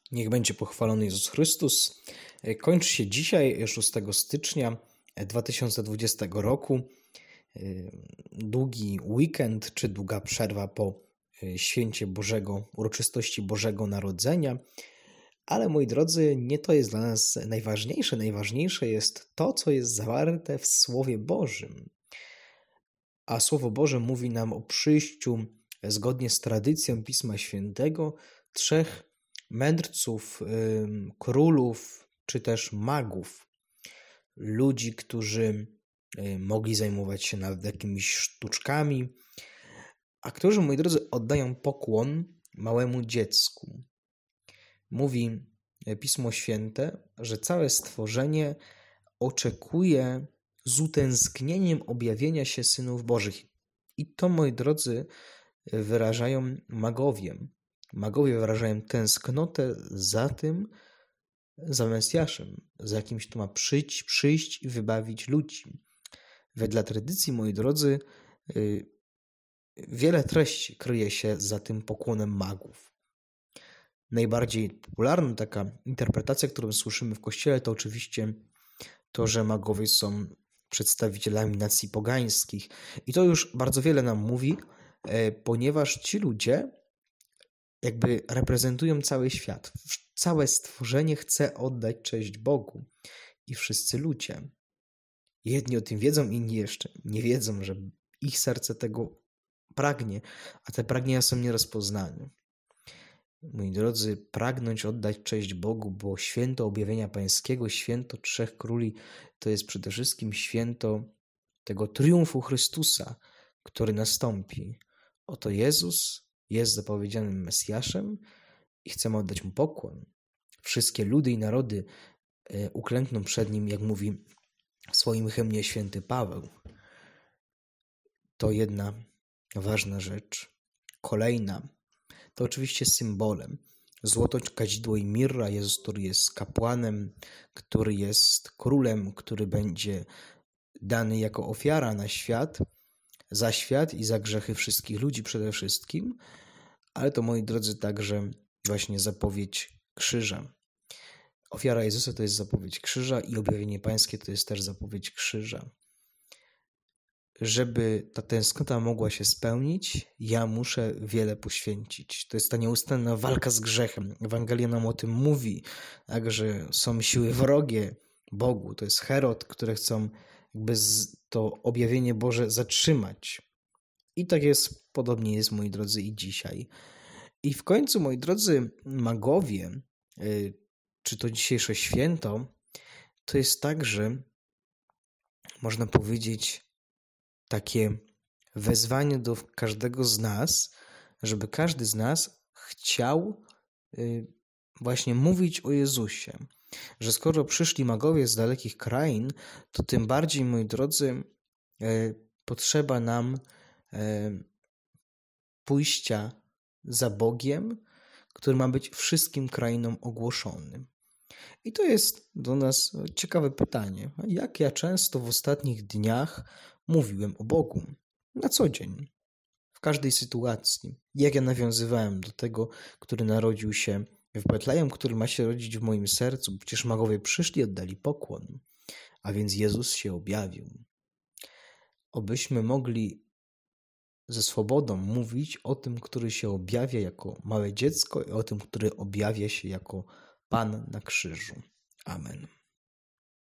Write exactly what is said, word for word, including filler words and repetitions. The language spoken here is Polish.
Niech będzie pochwalony Jezus Chrystus. Kończy się dzisiaj, szóstego stycznia dwa tysiące dwudziestego roku, długi weekend, czy długa przerwa po święcie Bożego, uroczystości Bożego Narodzenia. Ale moi drodzy, nie to jest dla nas najważniejsze. Najważniejsze jest to, co jest zawarte w Słowie Bożym. A Słowo Boże mówi nam o przyjściu, zgodnie z tradycją Pisma Świętego, trzech mędrców, królów czy też magów. Ludzi, którzy mogli zajmować się nawet jakimiś sztuczkami, a którzy, moi drodzy, oddają pokłon małemu dziecku. Mówi Pismo Święte, że całe stworzenie oczekuje z utęsknieniem objawienia się synów Bożych. I to, moi drodzy, wyrażają magowie. Magowie wyrażają tęsknotę za tym, za Mesjaszem, za kimś, kto ma przyjść, przyjść i wybawić ludzi. Wedle tradycji, moi drodzy, wiele treści kryje się za tym pokłonem magów. Najbardziej popularna taka interpretacja, którą słyszymy w Kościele, to oczywiście to, że magowie są przedstawicielami nacji pogańskich. I to już bardzo wiele nam mówi, ponieważ ci ludzie jakby reprezentują cały świat. Całe stworzenie chce oddać cześć Bogu i wszyscy ludzie. Jedni o tym wiedzą, inni jeszcze nie wiedzą, że ich serce tego pragnie, a te pragnienia są nierozpoznane. Moi drodzy, pragnąć oddać cześć Bogu, bo święto objawienia Pańskiego, święto Trzech Króli, to jest przede wszystkim święto tego triumfu Chrystusa, który nastąpi. Oto Jezus jest zapowiedzianym Mesjaszem i chcemy oddać Mu pokłon. Wszystkie ludy i narody uklękną przed Nim, jak mówi w swoim hymnie święty Paweł. To jedna ważna rzecz. Kolejna to oczywiście symbolem. Złoto, kadzidło i mirra. Jezus, który jest kapłanem, który jest królem, który będzie dany jako ofiara na świat, za świat i za grzechy wszystkich ludzi przede wszystkim, ale to, moi drodzy, także właśnie zapowiedź krzyża. Ofiara Jezusa to jest zapowiedź krzyża i objawienie Pańskie to jest też zapowiedź krzyża. Żeby ta tęsknota mogła się spełnić, ja muszę wiele poświęcić. To jest ta nieustanna walka z grzechem. Ewangelia nam o tym mówi, tak, że są siły wrogie Bogu. To jest Herod, które chcą jakby to objawienie Boże zatrzymać. I tak jest, podobnie jest, moi drodzy, i dzisiaj. I w końcu, moi drodzy, magowie, czy to dzisiejsze święto, to jest także, można powiedzieć, takie wezwanie do każdego z nas, żeby każdy z nas chciał właśnie mówić o Jezusie. Że skoro przyszli magowie z dalekich krain, to tym bardziej, moi drodzy, potrzeba nam pójścia za Bogiem, który ma być wszystkim krainom ogłoszony. I to jest do nas ciekawe pytanie. Jak ja często w ostatnich dniach mówiłem o Bogu? Na co dzień. W każdej sytuacji. Jak ja nawiązywałem do tego, który narodził się w Betlejem, który ma się rodzić w moim sercu. Przecież magowie przyszli, oddali pokłon. A więc Jezus się objawił. Obyśmy mogli ze swobodą mówić o tym, który się objawia jako małe dziecko i o tym, który objawia się jako Pan na krzyżu. Amen.